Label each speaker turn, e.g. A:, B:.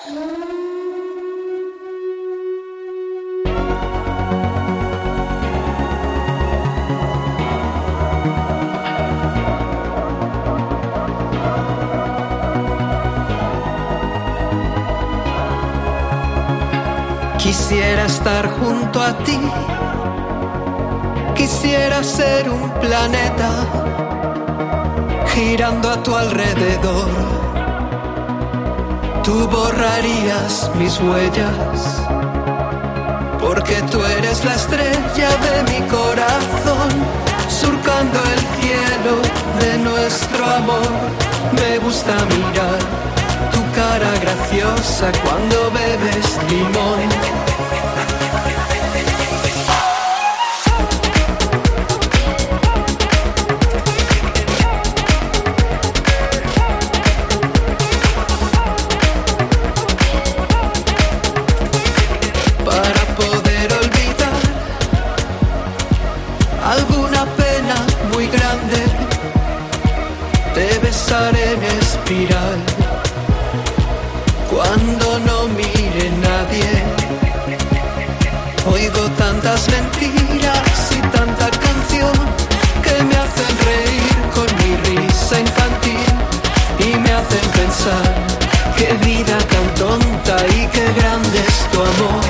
A: Quisiera estar junto a ti, quisiera ser un planeta girando a tu alrededor. Tú borrarías mis huellas, porque tú eres la estrella de mi corazón, surcando el cielo de nuestro amor. Me gusta mirar tu cara graciosa cuando bebes limón. Para poder olvidar alguna pena muy grande, te besaré en espiral. Cuando no mire nadie, oigo tantas mentiras y tanta canción que me hacen reír con mi risa infantil y me hacen pensar qué vida tan tonta y qué grande es tu amor.